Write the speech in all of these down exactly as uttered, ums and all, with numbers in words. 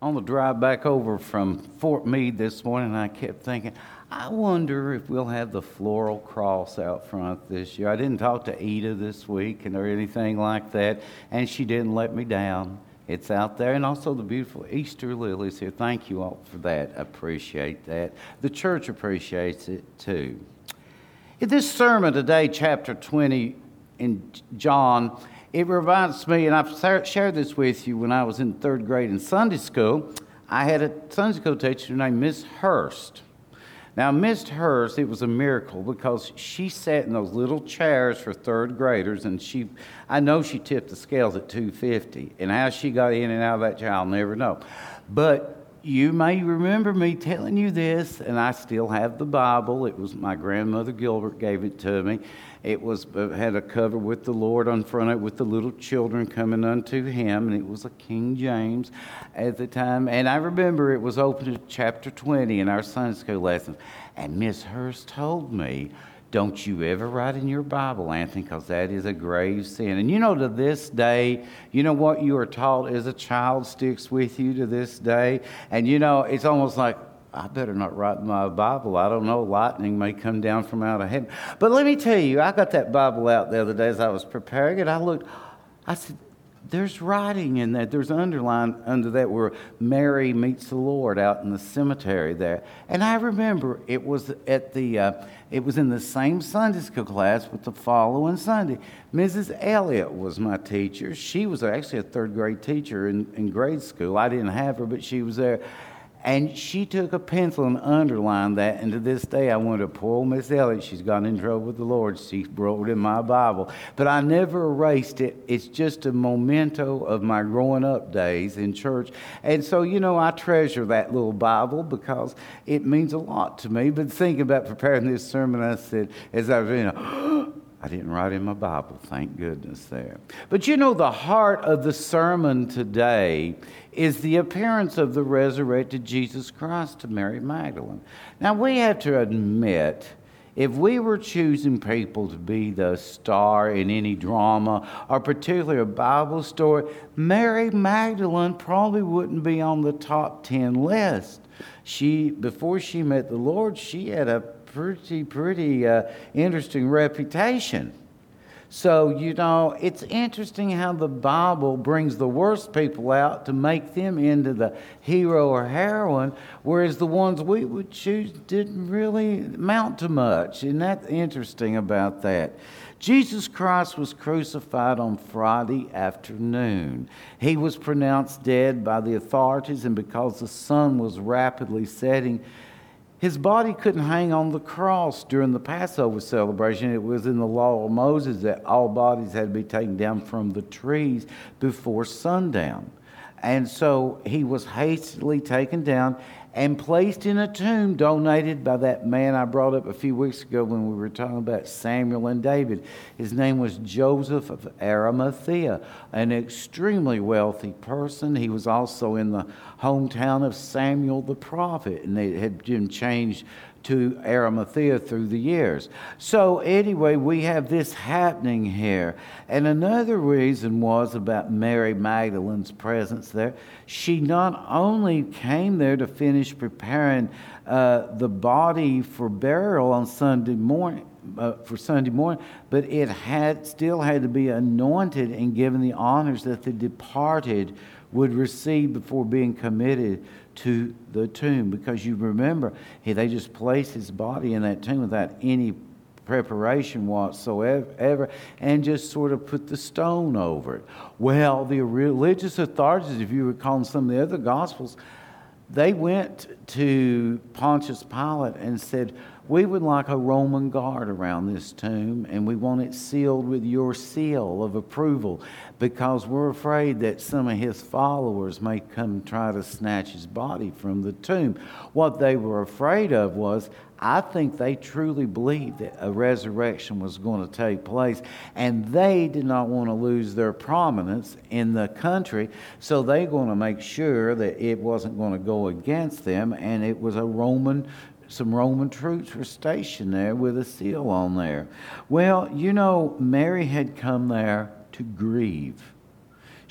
On the drive back over from Fort Meade this morning, I kept thinking, I wonder if we'll have the floral cross out front this year. I didn't talk to Eda this week and or anything like that, and she didn't let me down. It's out there, and also the beautiful Easter lilies here. Thank you all for that. I appreciate that. The church appreciates it too. In this sermon today, chapter twenty in John, it reminds me, and I've shared this with you when I was in third grade in Sunday school. I had a Sunday school teacher named Miss Hurst. Now, Miss Hurst, it was a miracle because she sat in those little chairs for third graders, and she, I know she tipped the scales at two fifty, and how she got in and out of that chair, I'll never know. But you may remember me telling you this, and I still have the Bible. It was my grandmother Gilbert gave it to me. It was uh, had a cover with the Lord on front of it with the little children coming unto him, and it was a King James at the time. And I remember it was open to chapter twenty in our Sunday school lessons. And Miss Hurst told me, don't you ever write in your Bible, Anthony, because that is a grave sin. And you know, to this day, you know what you are taught as a child sticks with you to this day. And you know, it's almost like, I better not write in my Bible. I don't know, lightning may come down from out of heaven. But let me tell you, I got that Bible out the other day as I was preparing it. I looked, I said, there's writing in that. There's an underline under that where Mary meets the Lord out in the cemetery there. And I remember it was at the, uh, it was in the same Sunday school class with the following Sunday. Missus Elliott was my teacher. She was actually a third grade teacher in, in grade school. I didn't have her, but she was there. And she took a pencil and underlined that, and to this day I went to poor old Miss Elliott. She's gotten in trouble with the Lord. She wrote in my Bible. But I never erased it. It's just a memento of my growing up days in church. And so, you know, I treasure that little Bible because it means a lot to me. But thinking about preparing this sermon, I said, as I was, you know, I didn't write in my Bible, thank goodness there. But you know, the heart of the sermon today is the appearance of the resurrected Jesus Christ to Mary Magdalene. Now, we have to admit, if we were choosing people to be the star in any drama, or particularly a Bible story, Mary Magdalene probably wouldn't be on the top ten list. She, before she met the Lord, she had a pretty, pretty uh, interesting reputation. So, you know, it's interesting how the Bible brings the worst people out to make them into the hero or heroine, whereas the ones we would choose didn't really amount to much. Isn't that interesting about that? Jesus Christ was crucified on Friday afternoon. He was pronounced dead by the authorities, and because the sun was rapidly setting, his body couldn't hang on the cross during the Passover celebration. It was in the law of Moses that all bodies had to be taken down from the trees before sundown. And so he was hastily taken down and placed in a tomb donated by that man I brought up a few weeks ago when we were talking about Samuel and David. His name was Joseph of Arimathea, an extremely wealthy person. He was also in the hometown of Samuel the prophet, and it had been changed to Arimathea through the years. So anyway, we have this happening here. And another reason was about Mary Magdalene's presence there. She not only came there to finish preparing uh, the body for burial on Sunday morning, uh, for Sunday morning, but it had still had to be anointed and given the honors that the departed would receive before being committed to the tomb. Because you remember, hey, they just placed his body in that tomb without any preparation whatsoever and just sort of put the stone over it. Well, the religious authorities, if you recall in some of the other Gospels, they went to Pontius Pilate and said, we would like a Roman guard around this tomb, and we want it sealed with your seal of approval because we're afraid that some of his followers may come try to snatch his body from the tomb. What they were afraid of was, I think they truly believed that a resurrection was going to take place, and they did not want to lose their prominence in the country, so they're going to make sure that it wasn't going to go against them, and it was a Roman Some Roman troops were stationed there with a seal on there. Well, you know, Mary had come there to grieve.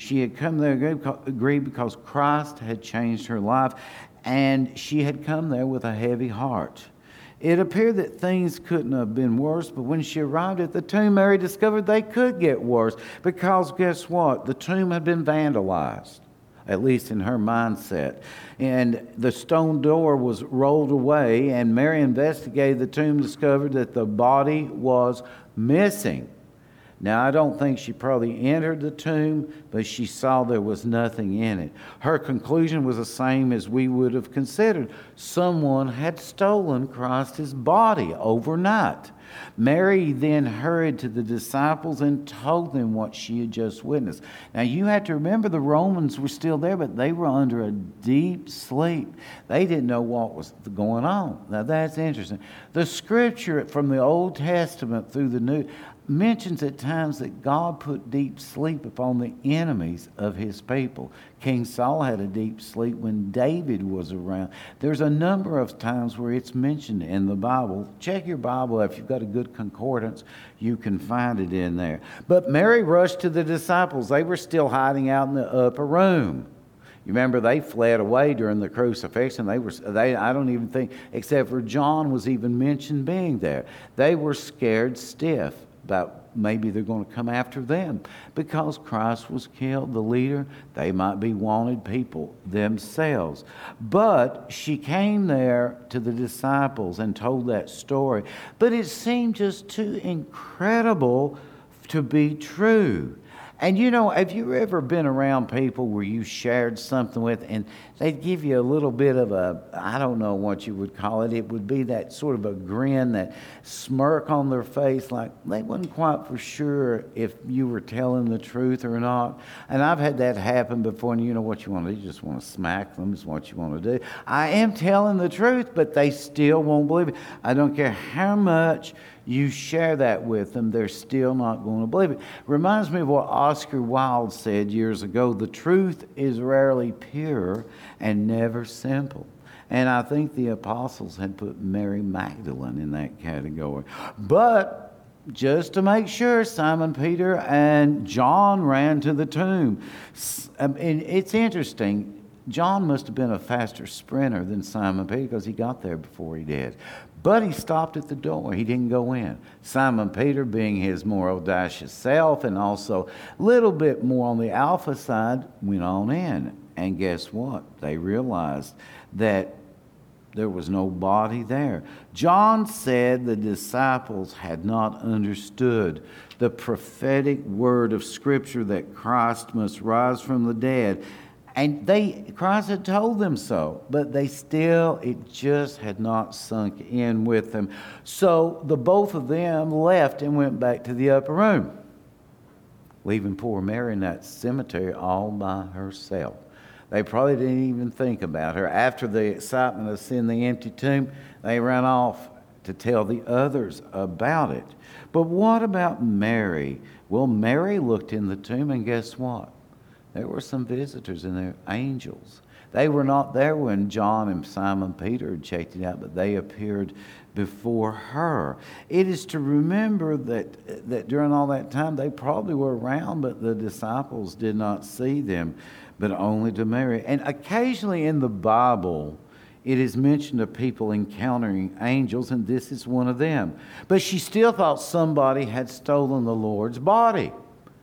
She had come there agreed because Christ had changed her life, and she had come there with a heavy heart. It appeared that things couldn't have been worse, but when she arrived at the tomb, Mary discovered they could get worse, because guess what? The tomb had been vandalized, at least in her mindset. And the stone door was rolled away, and Mary investigated the tomb, discovered that the body was missing. Now, I don't think she probably entered the tomb, but she saw there was nothing in it. Her conclusion was the same as we would have considered. Someone had stolen Christ's body overnight. Mary then hurried to the disciples and told them what she had just witnessed. Now, you have to remember the Romans were still there, but they were under a deep sleep. They didn't know what was going on. Now, that's interesting. The scripture from the Old Testament through the New mentions at times that God put deep sleep upon the enemies of his people. King Saul had a deep sleep when David was around. There's a number of times where it's mentioned in the Bible. Check your Bible. If you've got a good concordance, you can find it in there. But Mary rushed to the disciples. They were still hiding out in the upper room. You remember they fled away during the crucifixion. They were they I don't even think, except for John was even mentioned being there. They were scared stiff about maybe they're going to come after them because Christ was killed, the leader. They might be wanted people themselves. But she came there to the disciples and told that story. But it seemed just too incredible to be true. And you know, have you ever been around people where you shared something with and they'd give you a little bit of a, I don't know what you would call it, it would be that sort of a grin, that smirk on their face, like they wasn't quite for sure if you were telling the truth or not. And I've had that happen before, and you know what you want to do, you just want to smack them is what you want to do. I am telling the truth, but they still won't believe it. I don't care how much you share that with them, they're still not going to believe it. Reminds me of what Oscar Wilde said years ago: the truth is rarely pure and never simple. And I think the apostles had put Mary Magdalene in that category. But just to make sure, Simon Peter and John ran to the tomb. And it's interesting, John must have been a faster sprinter than Simon Peter because he got there before he did. But he stopped at the door. He didn't go in. Simon Peter, being his more audacious self and also a little bit more on the alpha side, went on in. And guess what? They realized that there was no body there. John said the disciples had not understood the prophetic word of Scripture that Christ must rise from the dead. And they, Christ had told them so, but they still, it just had not sunk in with them. So the both of them left and went back to the upper room, leaving poor Mary in that cemetery all by herself. They probably didn't even think about her. After the excitement of seeing the empty tomb, they ran off to tell the others about it. But what about Mary? Well, Mary looked in the tomb, and guess what? There were some visitors in there, angels. They were not there when John and Simon Peter had checked it out, but they appeared before her. It is to remember that, that during all that time, they probably were around, but the disciples did not see them, but only to Mary. And occasionally in the Bible, it is mentioned of people encountering angels, and this is one of them. But she still thought somebody had stolen the Lord's body.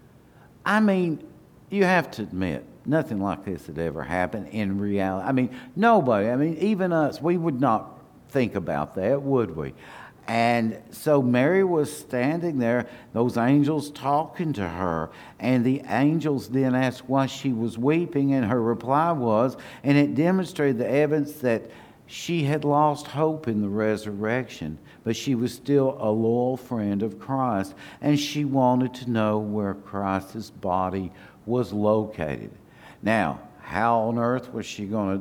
I mean, you have to admit, nothing like this had ever happened in reality. I mean, nobody, I mean, even us, we would not think about that, would we? And so Mary was standing there, those angels talking to her, and the angels then asked why she was weeping, and her reply was, and it demonstrated the evidence that she had lost hope in the resurrection, but she was still a loyal friend of Christ, and she wanted to know where Christ's body was located. Now, how on earth was she going to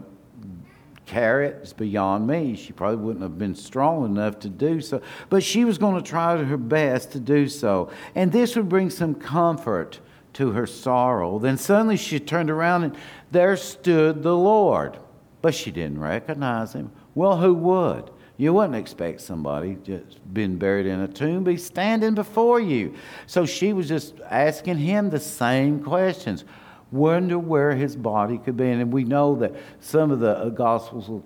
carry it? It's beyond me. She probably wouldn't have been strong enough to do so, but she was going to try her best to do so. And this would bring some comfort to her sorrow. Then suddenly she turned around and there stood the Lord, but she didn't recognize him. Well, who would? You wouldn't expect somebody just been buried in a tomb be standing before you. So she was just asking him the same questions. Wonder where his body could be. And we know that some of the Gospels,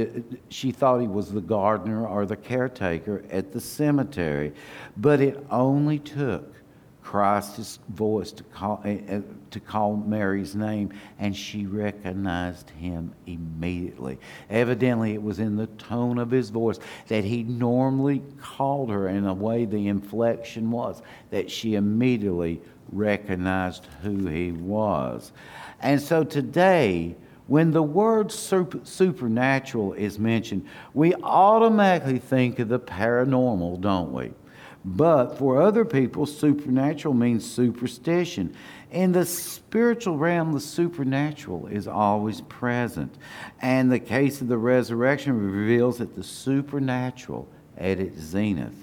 she thought he was the gardener or the caretaker at the cemetery. But it only took Christ's voice to call, uh, to call Mary's name, and she recognized him immediately. Evidently, it was in the tone of his voice that he normally called her, in a way the inflection was, that she immediately recognized who he was. And so today, when the word super, supernatural is mentioned, we automatically think of the paranormal, don't we? But for other people, supernatural means superstition. In the spiritual realm, the supernatural is always present. And the case of the resurrection reveals that the supernatural at its zenith.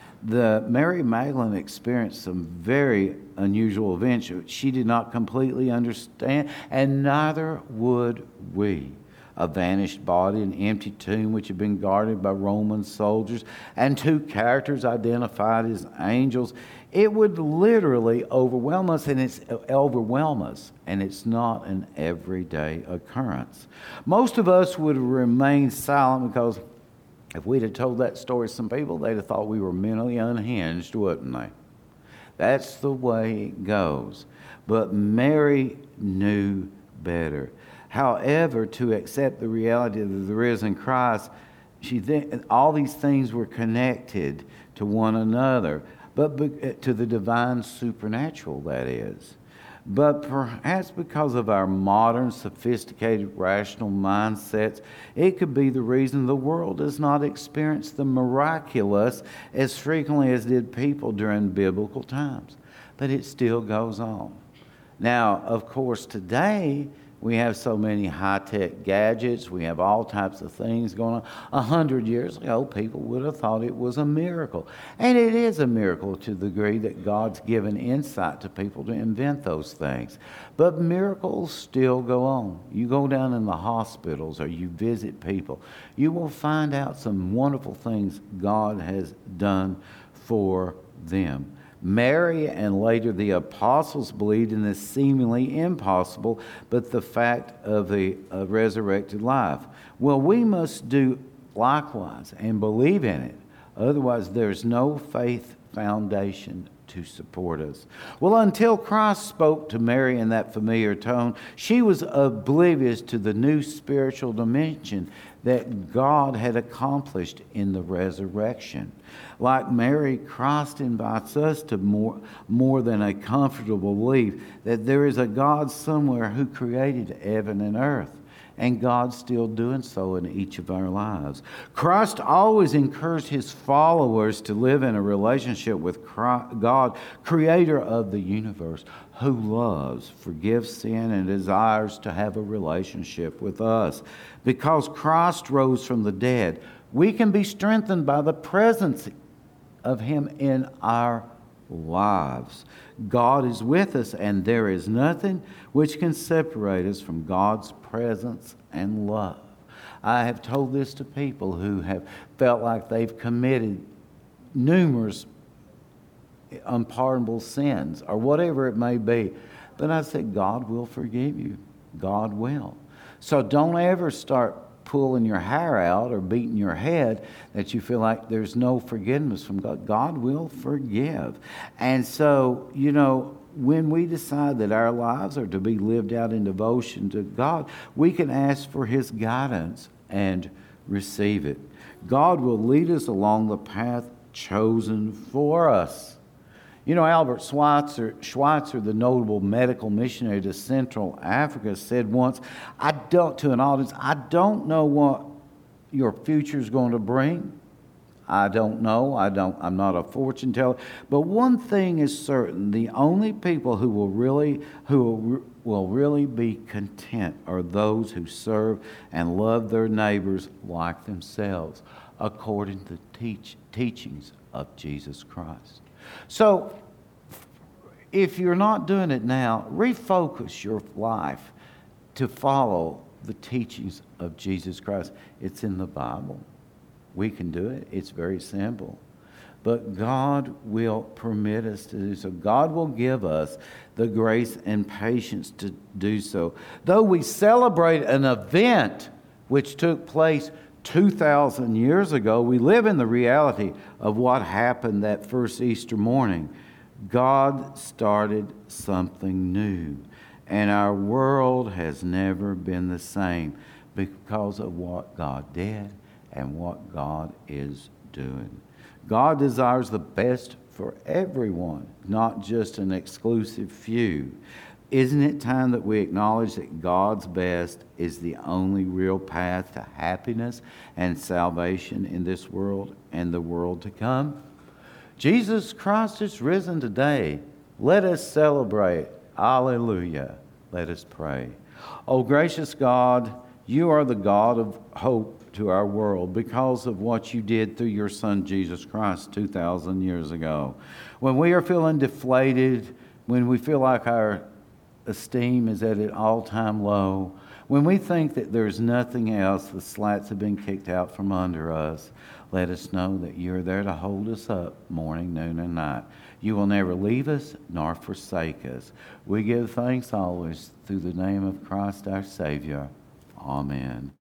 The Mary Magdalene experienced some very unusual events she did not completely understand, and neither would we. A vanished body, an empty tomb which had been guarded by Roman soldiers, and two characters identified as angels. It would literally overwhelm us, and it's overwhelm us, and it's not an everyday occurrence. Most of us would remain silent because if we'd have told that story to some people, they'd have thought we were mentally unhinged, wouldn't they? That's the way it goes. But Mary knew better. However, to accept the reality of the risen Christ, she th- all these things were connected to one another, but be- to the divine supernatural, that is. But perhaps because of our modern, sophisticated, rational mindsets, it could be the reason the world does not experience the miraculous as frequently as did people during biblical times. But it still goes on. Now, of course, today we have so many high-tech gadgets. We have all types of things going on. A hundred years ago, people would have thought it was a miracle. And it is a miracle to the degree that God's given insight to people to invent those things. But miracles still go on. You go down in the hospitals or you visit people, you will find out some wonderful things God has done for them. Mary and later the apostles believed in this seemingly impossible, but the fact of the uh, resurrected life. Well, we must do likewise and believe in it. Otherwise, there's no faith foundation to support us. Well, until Christ spoke to Mary in that familiar tone, she was oblivious to the new spiritual dimension that God had accomplished in the resurrection. Like Mary, Christ invites us to more, more than a comfortable belief that there is a God somewhere who created heaven and earth. And God's still doing so in each of our lives. Christ always encouraged his followers to live in a relationship with Christ, God, creator of the universe, who loves, forgives sin, and desires to have a relationship with us. Because Christ rose from the dead, we can be strengthened by the presence of him in our lives. God is with us, and there is nothing which can separate us from God's presence and love. I have told this to people who have felt like they've committed numerous unpardonable sins or whatever it may be. But I said, God will forgive you. God will. So don't ever start pulling your hair out or beating your head that you feel like there's no forgiveness from God. God will forgive. And so, you know, when we decide that our lives are to be lived out in devotion to God, we can ask for his guidance and receive it. God will lead us along the path chosen for us. You know, Albert Schweitzer, Schweitzer, the notable medical missionary to Central Africa, said once, I don't, to an audience, I don't know what your future is going to bring. I don't know. I don't, I'm not a fortune teller. But one thing is certain, the only people who will really, who will, will really be content are those who serve and love their neighbors like themselves, according to the teach, teachings of Jesus Christ. So, if you're not doing it now, refocus your life to follow the teachings of Jesus Christ. It's in the Bible. We can do it. It's very simple. but God will permit us to do so. God will give us the grace and patience to do so. Though we celebrate an event which took place two thousand years ago, we live in the reality of what happened that first Easter morning. God started something new, and our world has never been the same because of what God did and what God is doing. God desires the best for everyone, not just an exclusive few. Isn't it time that we acknowledge that God's best is the only real path to happiness and salvation in this world and the world to come? Jesus Christ is risen today. Let us celebrate. Alleluia. Let us pray. Oh, gracious God, you are the God of hope to our world because of what you did through your Son, Jesus Christ, two thousand years ago. When we are feeling deflated, when we feel like our esteem is at an all-time low, when we think that there's nothing else, the slats have been kicked out from under us, let us know that you're there to hold us up morning, noon, and night. You will never leave us nor forsake us. We give thanks always through the name of Christ our Savior. Amen.